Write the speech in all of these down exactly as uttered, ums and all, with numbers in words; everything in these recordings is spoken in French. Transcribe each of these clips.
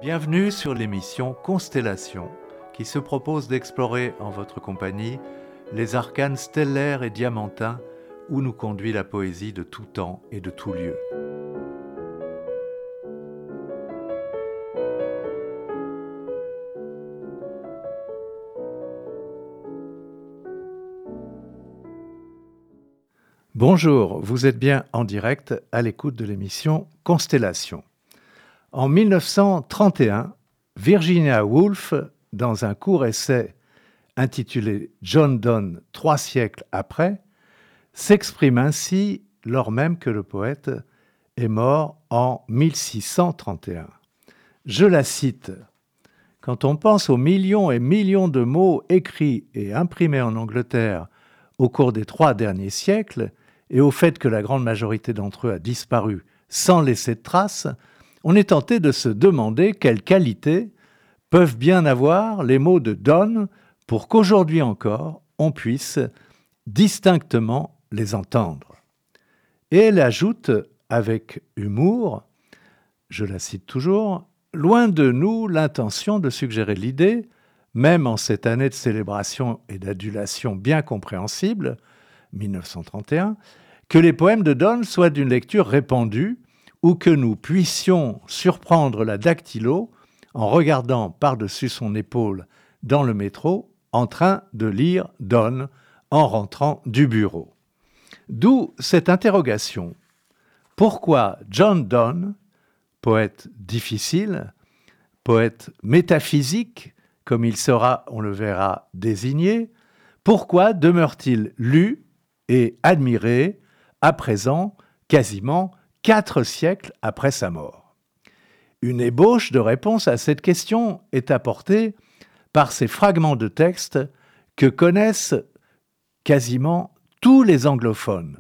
Bienvenue sur l'émission Constellation, qui se propose d'explorer en votre compagnie les arcanes stellaires et diamantins où nous conduit la poésie de tout temps et de tout lieu. Bonjour, vous êtes bien en direct à l'écoute de l'émission Constellation. En mille neuf cent trente et un, Virginia Woolf, dans un court essai intitulé John Donne, trois siècles après, s'exprime ainsi lors même que le poète est mort en mille six cent trente et un. Je la cite. « Quand on pense aux millions et millions de mots écrits et imprimés en Angleterre au cours des trois derniers siècles, et au fait que la grande majorité d'entre eux a disparu sans laisser de traces, on est tenté de se demander quelles qualités peuvent bien avoir les mots de Donne pour qu'aujourd'hui encore, on puisse distinctement les entendre. » Et elle ajoute avec humour, je la cite toujours, « Loin de nous l'intention de suggérer l'idée, même en cette année de célébration et d'adulation bien compréhensible, mille neuf cent trente et un, que les poèmes de Donne soient d'une lecture répandue ou que nous puissions surprendre la dactylo en regardant par-dessus son épaule dans le métro en train de lire Donne en rentrant du bureau. » D'où cette interrogation. Pourquoi John Donne, poète difficile, poète métaphysique, comme il sera, on le verra, désigné, pourquoi demeure-t-il lu et admiré à présent, quasiment quatre siècles après sa mort? Une ébauche de réponse à cette question est apportée par ces fragments de texte que connaissent quasiment tous les anglophones.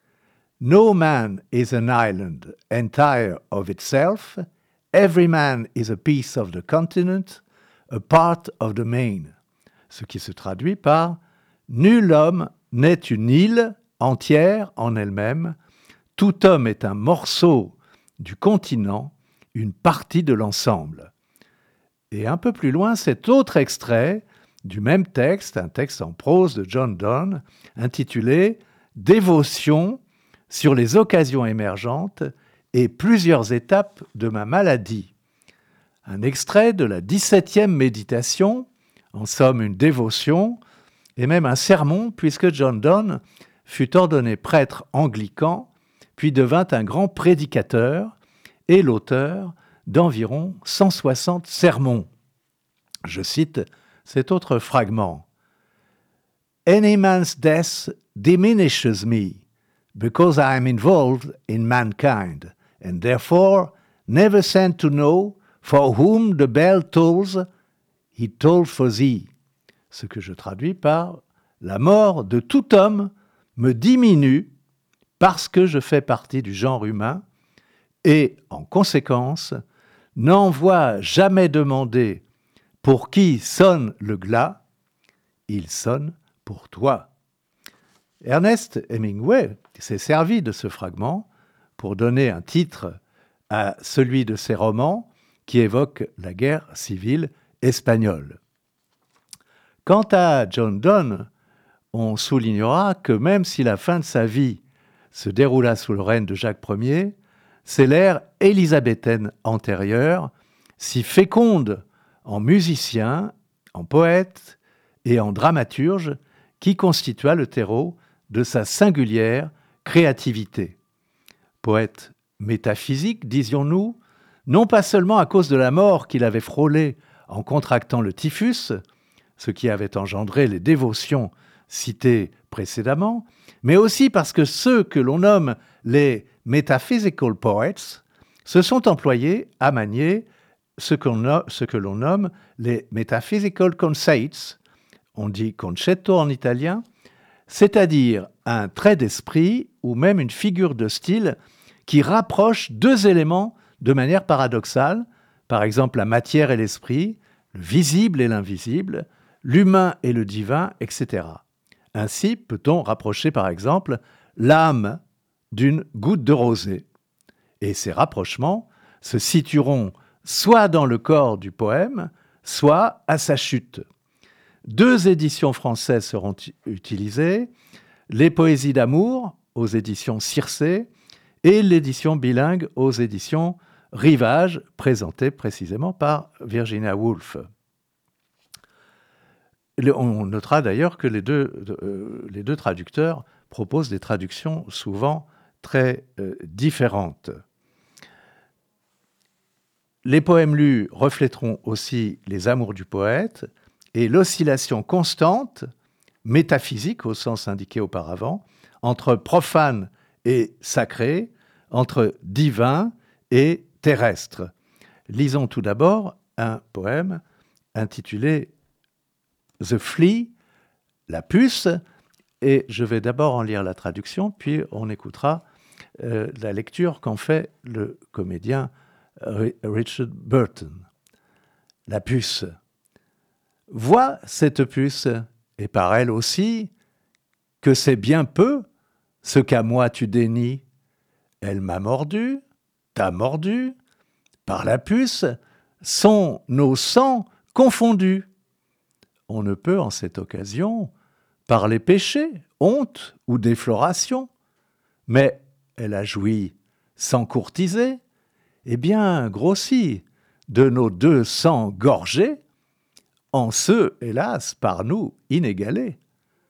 « No man is an island entire of itself, every man is a piece of the continent, a part of the main », ce qui se traduit par « Nul homme n'est une île entière en elle-même, tout homme est un morceau du continent, une partie de l'ensemble. » Et un peu plus loin, cet autre extrait du même texte, un texte en prose de John Donne, intitulé « Dévotion sur les occasions émergentes et plusieurs étapes de ma maladie ». Un extrait de la dix-septième méditation, en somme une dévotion, et même un sermon, puisque John Donne fut ordonné prêtre anglican, puis devint un grand prédicateur et l'auteur d'environ cent soixante sermons. Je cite cet autre fragment. « Any man's death diminishes me, because I am involved in mankind, and therefore never sent to know for whom the bell tolls, he tolled for thee. » Ce que je traduis par « La mort de tout homme me diminue parce que je fais partie du genre humain et, en conséquence, n'envoie jamais demander pour qui sonne le glas, il sonne pour toi. » Ernest Hemingway s'est servi de ce fragment pour donner un titre à celui de ses romans qui évoque la guerre civile espagnole. Quant à John Donne, on soulignera que même si la fin de sa vie se déroula sous le règne de Jacques Ier, c'est l'ère élisabéthaine antérieure, si féconde en musicien, en poète et en dramaturge, qui constitua le terreau de sa singulière créativité. Poète métaphysique, disions-nous, non pas seulement à cause de la mort qu'il avait frôlée en contractant le typhus, ce qui avait engendré les dévotions citées précédemment, mais aussi parce que ceux que l'on nomme les metaphysical poets se sont employés à manier ce, qu'on a, ce que l'on nomme les metaphysical conceits, on dit concetto en italien, c'est-à-dire un trait d'esprit ou même une figure de style qui rapproche deux éléments de manière paradoxale, par exemple la matière et l'esprit, le visible et l'invisible, l'humain et le divin, et cetera. Ainsi peut-on rapprocher par exemple l'âme d'une goutte de rosée. Et ces rapprochements se situeront soit dans le corps du poème, soit à sa chute. Deux éditions françaises seront utilisées, les Poésies d'amour aux éditions Circé et l'édition bilingue aux éditions Rivage, présentée précisément par Virginia Woolf. On notera d'ailleurs que les deux, euh, les deux traducteurs proposent des traductions souvent très euh, différentes. Les poèmes lus reflèteront aussi les amours du poète et l'oscillation constante, métaphysique au sens indiqué auparavant, entre profane et sacré, entre divin et terrestre. Lisons tout d'abord un poème intitulé The Flea, la puce, et je vais d'abord en lire la traduction, puis on écoutera euh, la lecture qu'en fait le comédien Richard Burton. La puce. Vois cette puce, et par elle aussi, que c'est bien peu ce qu'à moi tu dénies. Elle m'a mordu, t'a mordu, par la puce sont nos sangs confondus. On ne peut en cette occasion parler péché, honte ou défloration, mais elle a joui sans courtiser, et bien grossi de nos deux sangs gorgés, en ceux, hélas, par nous inégalés.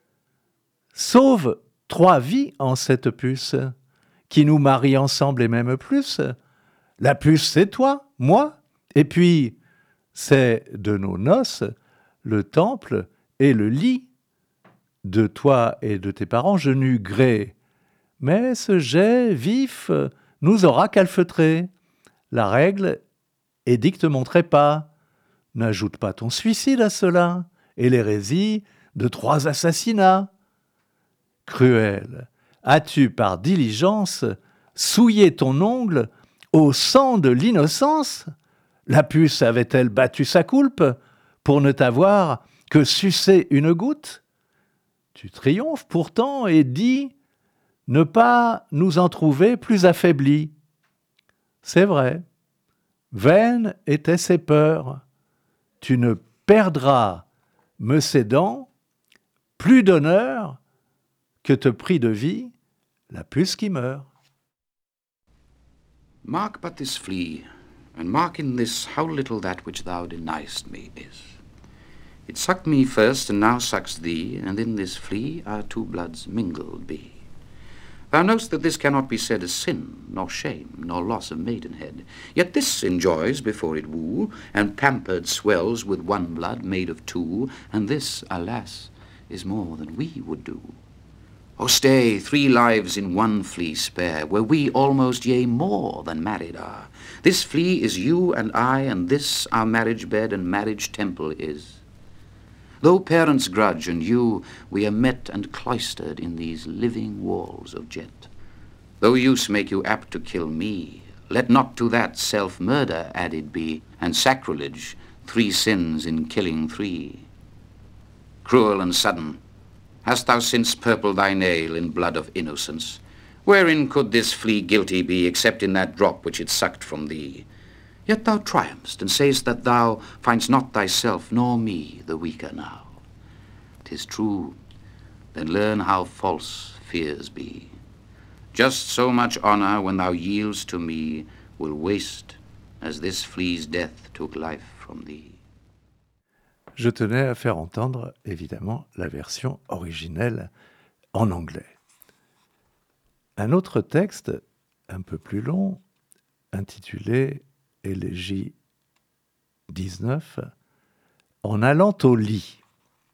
Sauve trois vies en cette puce, qui nous marie ensemble et même plus. La puce, c'est toi, moi, et puis c'est de nos noces le temple et le lit. De toi et de tes parents, je n'eus gré, mais ce jet vif nous aura calfeutrés. La règle édicte mon trépas. N'ajoute pas ton suicide à cela, et l'hérésie de trois assassinats. Cruel, as-tu par diligence souillé ton ongle au sang de l'innocence? La puce avait-elle battu sa coulpe pour ne t'avoir que sucé une goutte? Tu triomphes pourtant et dis ne pas nous en trouver plus affaiblis. C'est vrai, vaines étaient ces peurs. Tu ne perdras, me cédant, plus d'honneur que te prie de vie la puce qui meurt. Mark but this flea, and mark in this how little that which thou deniest me is. It sucked me first, and now sucks thee, and in this flea our two bloods mingled be. Thou know'st that this cannot be said as sin, nor shame, nor loss of maidenhead. Yet this enjoys before it woo, and pampered swells with one blood made of two, and this, alas, is more than we would do. Oh, stay, three lives in one flea spare, where we almost, yea, more than married are. This flea is you and I, and this our marriage bed and marriage temple is. Though parents grudge and you, we are met and cloistered in these living walls of jet. Though use make you apt to kill me, let not to that self-murder added be, and sacrilege, three sins in killing three. Cruel and sudden, hast thou since purpled thy nail in blood of innocence? Wherein could this flea guilty be, except in that drop which it sucked from thee? Yet thou triumphst, and say'st that thou find'st not thyself nor me the weaker now. 'Tis true, then learn how false fears be. Just so much honour, when thou yield'st to me, will waste, as this flea's death took life from thee. Je tenais à faire entendre, évidemment, la version originelle en anglais. Un autre texte, un peu plus long, intitulé Élégie dix-neuf, en allant au lit.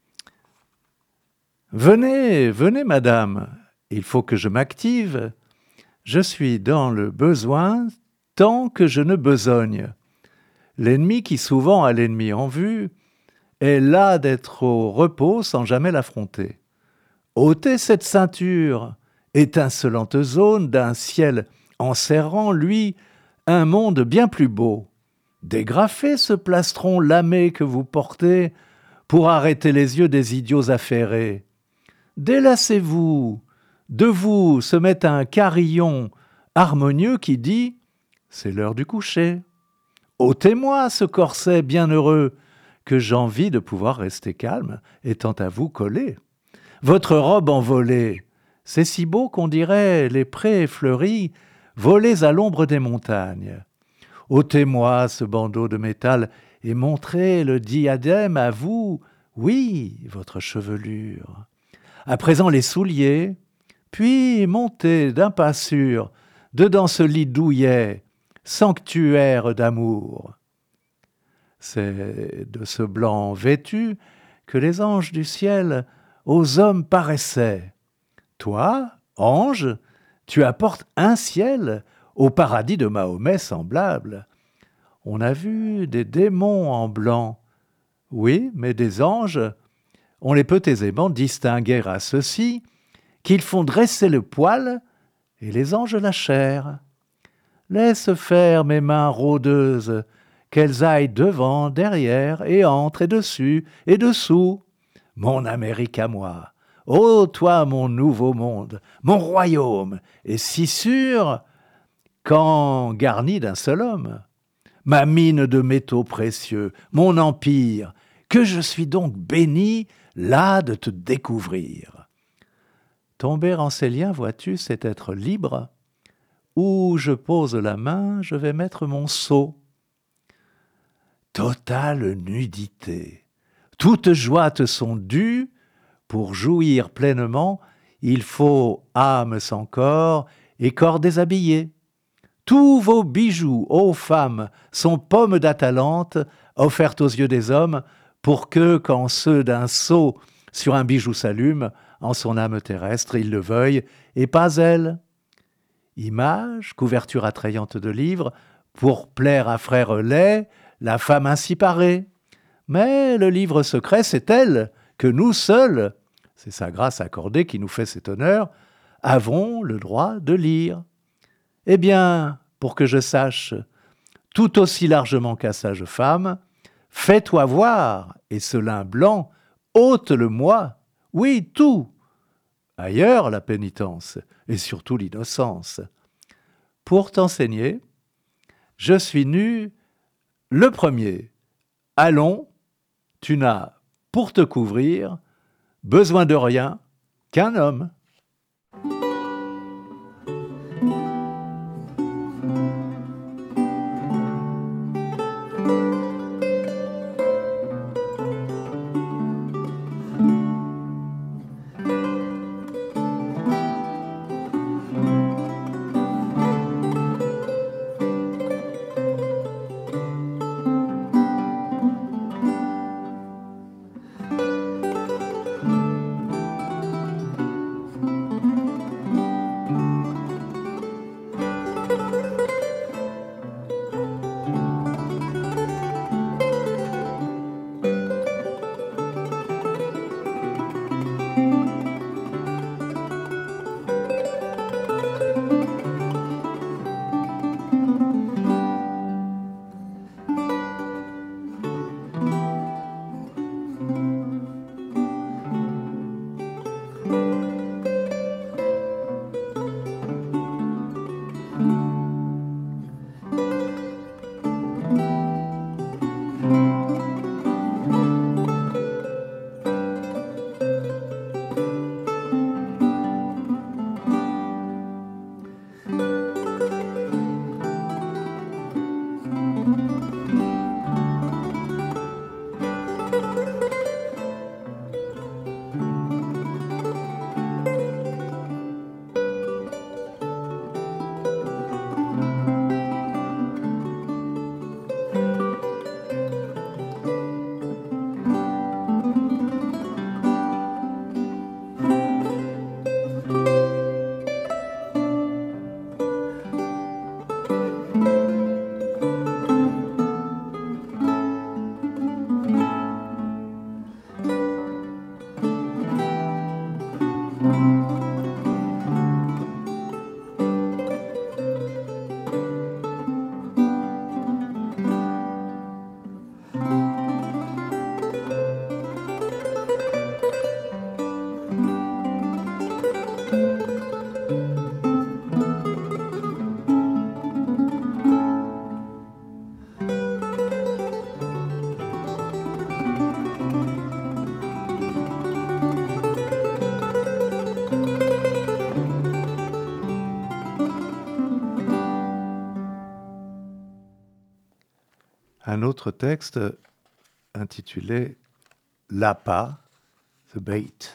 Venez, venez, madame, il faut que je m'active. Je suis dans le besoin tant que je ne besogne. L'ennemi qui souvent a l'ennemi en vue est là d'être au repos sans jamais l'affronter. Ôtez cette ceinture, étincelante zone d'un ciel enserrant, lui, un monde bien plus beau. Dégrafez ce plastron lamé que vous portez pour arrêter les yeux des idiots affairés. Délassez-vous, de vous se met un carillon harmonieux qui dit « c'est l'heure du coucher ». ôtez-moi ce corset bienheureux, que j'envie de pouvoir rester calme, étant à vous collé. Votre robe envolée, c'est si beau qu'on dirait les prés fleuris, volés à l'ombre des montagnes. Ôtez-moi ce bandeau de métal et montrez le diadème à vous, oui, votre chevelure. À présent les souliers, puis montez d'un pas sûr, dedans ce lit douillet, sanctuaire d'amour. C'est de ce blanc vêtu que les anges du ciel aux hommes paraissaient. Toi, ange, tu apportes un ciel au paradis de Mahomet semblable. On a vu des démons en blanc. Oui, mais des anges, on les peut aisément distinguer à ceux-ci qu'ils font dresser le poil et les anges la chair. Laisse faire mes mains rôdeuses, qu'elles aillent devant, derrière, et entre, et dessus, et dessous. Mon Amérique à moi, ô toi mon nouveau monde, mon royaume, est si sûr qu'en garni d'un seul homme. Ma mine de métaux précieux, mon empire, que je suis donc béni, là de te découvrir. Tomber en ces liens, vois-tu, c'est être libre. Où je pose la main, je vais mettre mon sceau. Totale nudité. Toutes joies te sont dues. Pour jouir pleinement, il faut âme sans corps et corps déshabillé. Tous vos bijoux, ô femmes, sont pommes d'Atalante, offertes aux yeux des hommes, pour que, quand ceux d'un sceau sur un bijou s'allument, en son âme terrestre, il le veuille, et pas elle. Image, couverture attrayante de livres, pour plaire à frère laid, la femme ainsi parée. Mais le livre secret, c'est elle que nous seuls, c'est sa grâce accordée qui nous fait cet honneur, avons le droit de lire. Eh bien, pour que je sache, tout aussi largement qu'à sage femme, fais-toi voir, et ce lin blanc, ôte-le-moi, oui, tout. Ailleurs, la pénitence, et surtout l'innocence. Pour t'enseigner, je suis nu le premier. Allons, tu n'as, pour te couvrir, besoin de rien qu'un homme. un autre texte intitulé « L'appât », The Bait.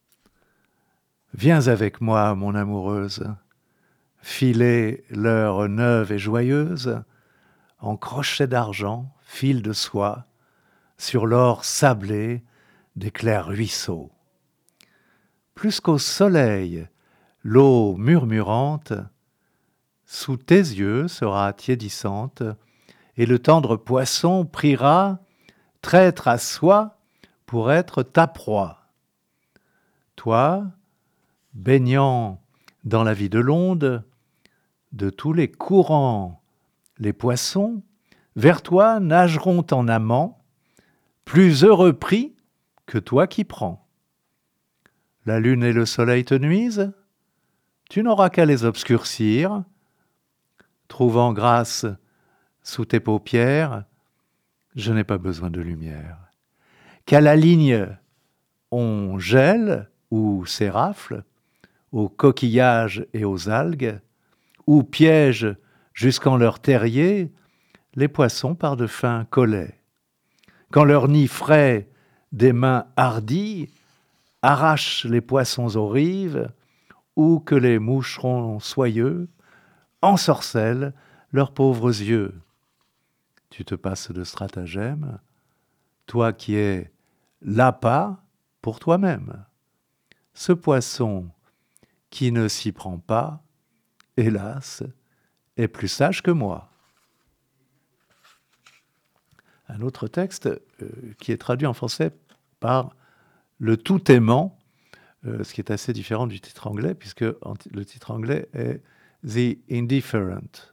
Viens avec moi, mon amoureuse, filer l'heure neuve et joyeuse, en crochet d'argent, fil de soie, sur l'or sablé des clairs ruisseaux. Plus qu'au soleil, l'eau murmurante, sous tes yeux sera tiédissante, et le tendre poisson priera, traître à soi, pour être ta proie. Toi, baignant dans la vie de l'onde, de tous les courants, les poissons, vers toi nageront en amant, plus heureux pris que toi qui prends. La lune et le soleil te nuisent, tu n'auras qu'à les obscurcir, trouvant grâce sous tes paupières, je n'ai pas besoin de lumière. Qu'à la ligne on gèle ou s'érafle, aux coquillages et aux algues, ou piège jusqu'en leur terrier les poissons par de fins collets. Quand leur nid frais des mains hardies arrachent les poissons aux rives, ou que les moucherons soyeux ensorcellent leurs pauvres yeux. Tu te passes de stratagème, toi qui es l'appât pour toi-même. Ce poisson qui ne s'y prend pas, hélas, est plus sage que moi. Un autre texte euh, qui est traduit en français par le tout aimant, euh, ce qui est assez différent du titre anglais, puisque le titre anglais est The Indifferent.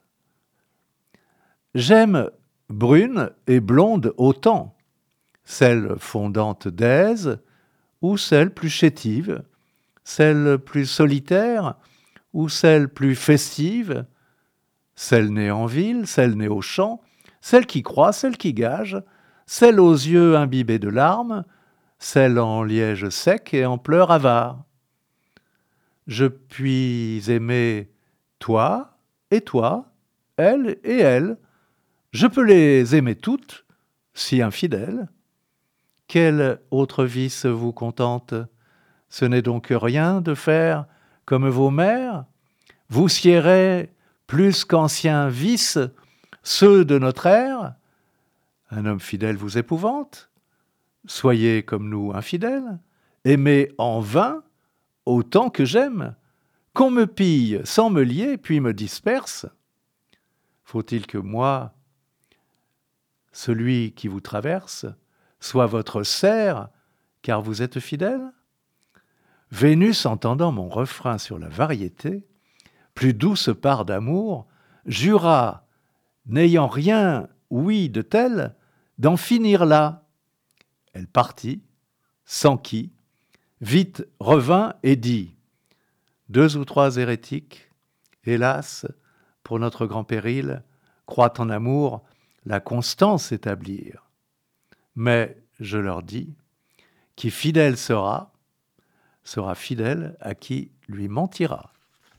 J'aime brune et blonde autant, celle fondante d'aise ou celle plus chétive, celle plus solitaire ou celle plus festive, celle née en ville, celle née au champ, celle qui croit, celle qui gage, celle aux yeux imbibés de larmes, celle en liège sec et en pleurs avares. Je puis aimer toi et toi, elle et elle. Je peux les aimer toutes, si infidèles. Quel autre vice vous contente ? Ce n'est donc rien de faire comme vos mères ? Vous siérez plus qu'anciens vices, ceux de notre ère ? Un homme fidèle vous épouvante ? Soyez comme nous infidèles, aimez en vain autant que j'aime, qu'on me pille sans me lier puis me disperse. Faut-il que moi, celui qui vous traverse, soit votre serf, car vous êtes fidèle ? Vénus, entendant mon refrain sur la variété, plus douce part d'amour, jura, n'ayant rien ouï de tel, d'en finir là. Elle partit, s'enquit, vite revint et dit « Deux ou trois hérétiques, hélas, pour notre grand péril, croient en amour la constance établir. Mais, je leur dis, qui fidèle sera, sera fidèle à qui lui mentira. »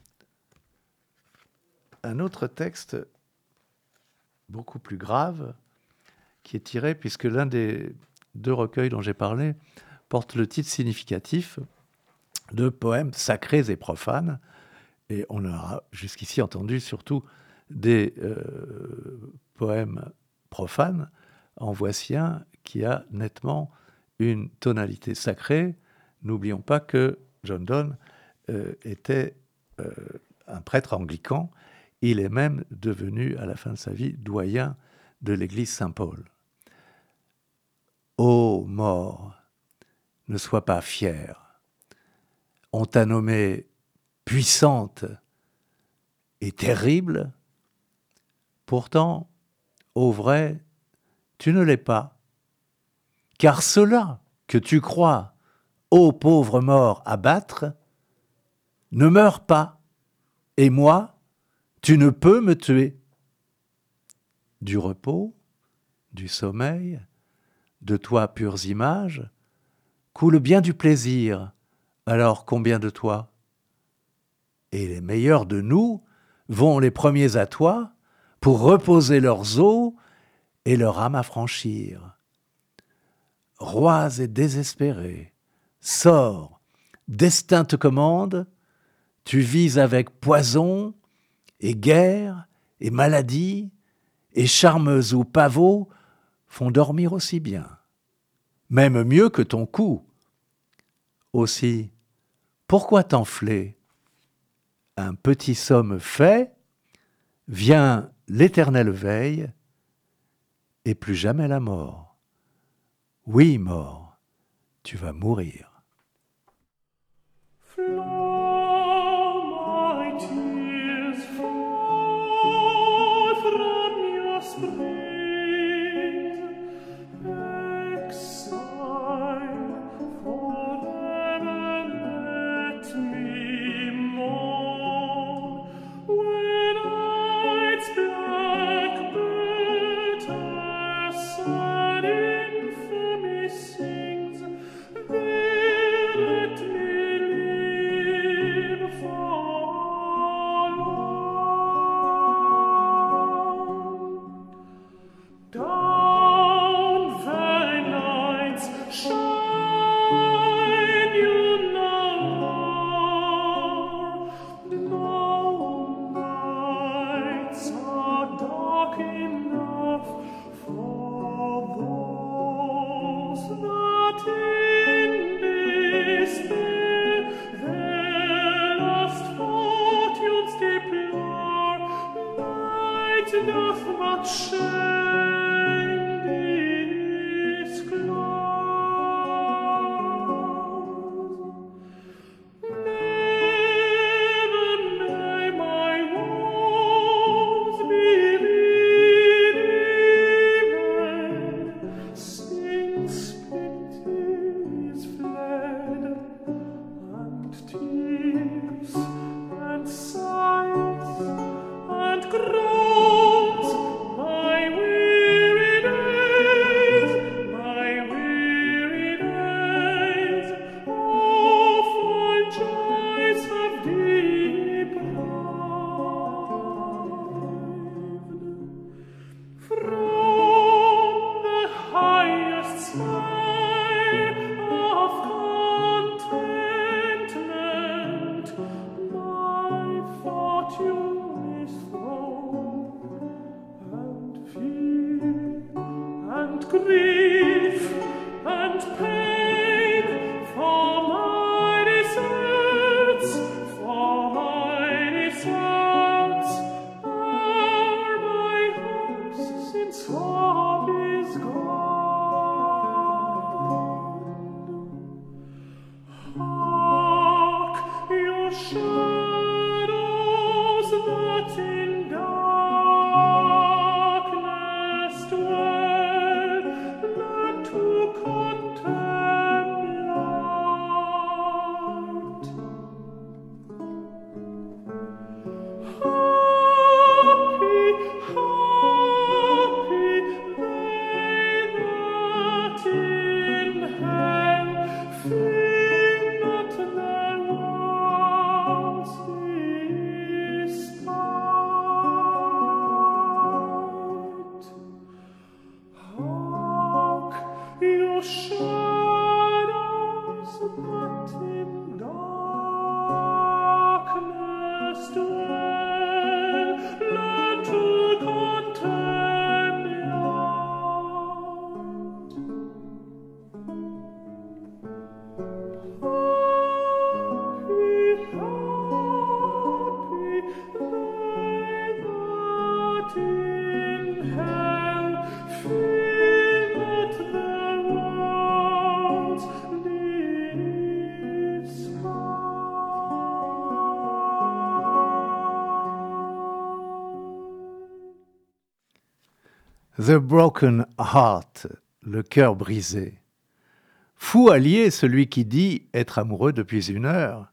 Un autre texte beaucoup plus grave qui est tiré, puisque l'un des deux recueils dont j'ai parlé porte le titre significatif de poèmes sacrés et profanes, et on a jusqu'ici entendu surtout des euh, poèmes profanes. En voici un qui a nettement une tonalité sacrée. N'oublions pas que John Donne euh, était euh, un prêtre anglican. Il est même devenu, à la fin de sa vie, doyen de l'église Saint-Paul. Ô mort, ne sois pas fière. On t'a nommée puissante et terrible. Pourtant, au vrai, tu ne l'es pas. Car cela que tu crois, ô pauvre mort, abattre, ne meurt pas. Et moi, tu ne peux me tuer. Du repos, du sommeil, de toi pures images, coule bien du plaisir, alors combien de toi ? Et les meilleurs de nous vont les premiers à toi pour reposer leurs os et leur âme à franchir. Rois et désespérés, sors, destin te commande, tu vis avec poison et guerre et maladie, et charmeuse ou pavot font dormir aussi bien, même mieux que ton cou. Aussi, pourquoi t'enfler? Un petit somme fait, vient l'éternelle veille, et plus jamais la mort. Oui, mort, tu vas mourir. The broken heart, le cœur brisé. Fou allié celui qui dit être amoureux depuis une heure.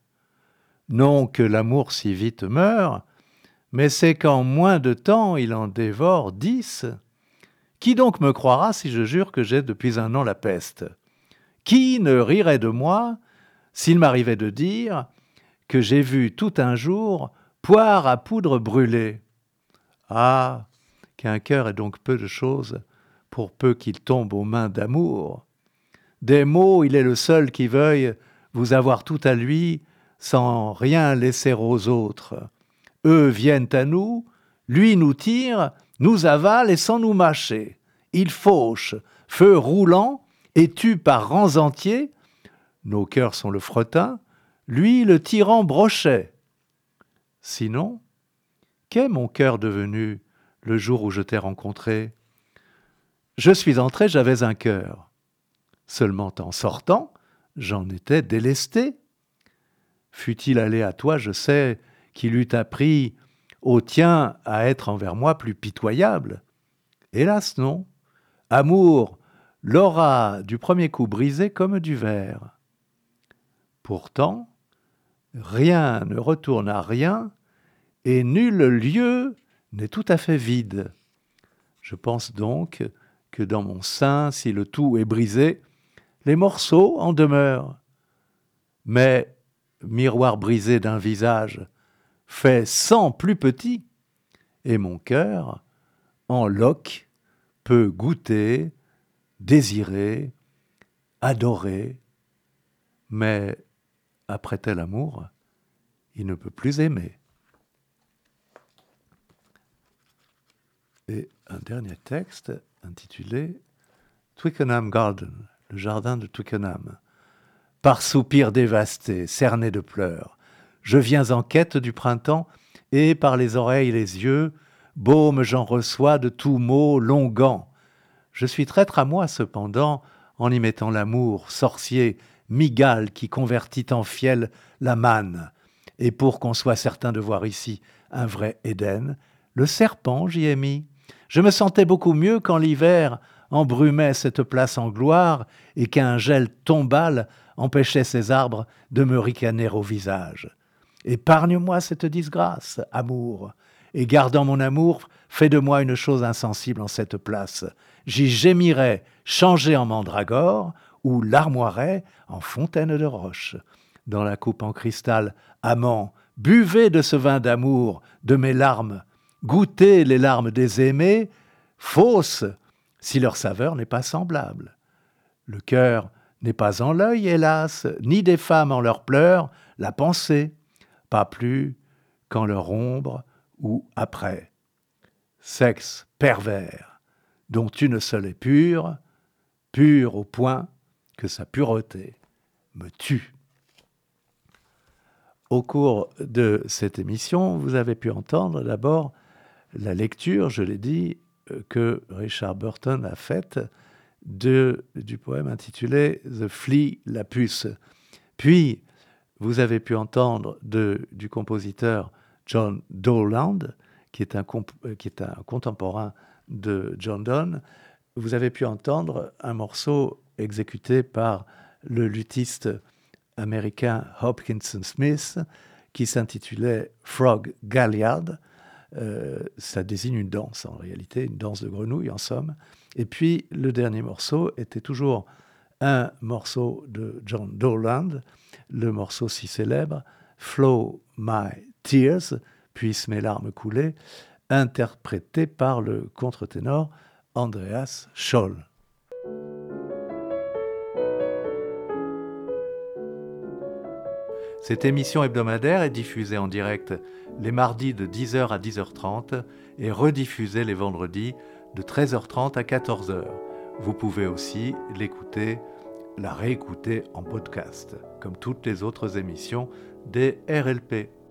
Non que l'amour si vite meure, mais c'est qu'en moins de temps il en dévore dix. Qui donc me croira si je jure que j'ai depuis un an la peste? Qui ne rirait de moi s'il m'arrivait de dire que j'ai vu tout un jour poire à poudre brûlée? Ah, qu'un cœur est donc peu de choses pour peu qu'il tombe aux mains d'amour. Des mots, il est le seul qui veuille vous avoir tout à lui, sans rien laisser aux autres. Eux viennent à nous, lui nous tire, nous avale et sans nous mâcher. Il fauche, feu roulant, et tue par rangs entiers. Nos cœurs sont le fretin, lui le tyran brochet. Sinon, qu'est mon cœur devenu le jour où je t'ai rencontré? Je suis entré, j'avais un cœur. Seulement en sortant, j'en étais délesté. Fût-il allé à toi, je sais qu'il eût appris au tien à être envers moi plus pitoyable. Hélas non, amour l'aura du premier coup brisé comme du verre. Pourtant, rien ne retourne à rien, et nul lieu n'est tout à fait vide. Je pense donc que dans mon sein, si le tout est brisé, les morceaux en demeurent. Mais, miroir brisé d'un visage, fait cent plus petit, et mon cœur, en loques, peut goûter, désirer, adorer, mais après tel amour, il ne peut plus aimer. Et un dernier texte intitulé Twickenham Garden, le jardin de Twickenham. Par soupir dévasté, cerné de pleurs, je viens en quête du printemps, et par les oreilles et les yeux, baume j'en reçois de tout mot longuant. Je suis traître à moi cependant, en y mettant l'amour, sorcier, migale qui convertit en fiel la manne. Et pour qu'on soit certain de voir ici un vrai Éden, le serpent j'y ai mis. Je me sentais beaucoup mieux quand l'hiver embrumait cette place en gloire et qu'un gel tombal empêchait ces arbres de me ricaner au visage. Épargne-moi cette disgrâce, amour, et gardant mon amour, fais de moi une chose insensible en cette place. J'y gémirais, changé en mandragore, ou larmoirais en fontaine de roche. Dans la coupe en cristal, amant, buvez de ce vin d'amour, de mes larmes, goûtez les larmes des aimés, fausses, si leur saveur n'est pas semblable. Le cœur n'est pas en l'œil, hélas, ni des femmes en leurs pleurs, la pensée, pas plus qu'en leur ombre ou après. Sexe pervers, dont une seule est pure, pure au point que sa pureté me tue. Au cours de cette émission, vous avez pu entendre d'abord la lecture, je l'ai dit, que Richard Burton a faite de, du poème intitulé « The Flea, la puce ». Puis, vous avez pu entendre de, du compositeur John Dowland, qui est, un comp- qui est un contemporain de John Donne. Vous avez pu entendre un morceau exécuté par le luthiste américain Hopkinson Smith, qui s'intitulait « Frog Galliard ». Euh, ça désigne une danse, en réalité, une danse de grenouille, en somme. Et puis, le dernier morceau était toujours un morceau de John Dowland, le morceau si célèbre, « Flow My Tears », puissent mes larmes couler, interprété par le contre-ténor Andreas Scholl. Cette émission hebdomadaire est diffusée en direct les mardis de dix heures à dix heures trente et rediffusée les vendredis de treize heures trente à quatorze heures. Vous pouvez aussi l'écouter, la réécouter en podcast, comme toutes les autres émissions des R L P.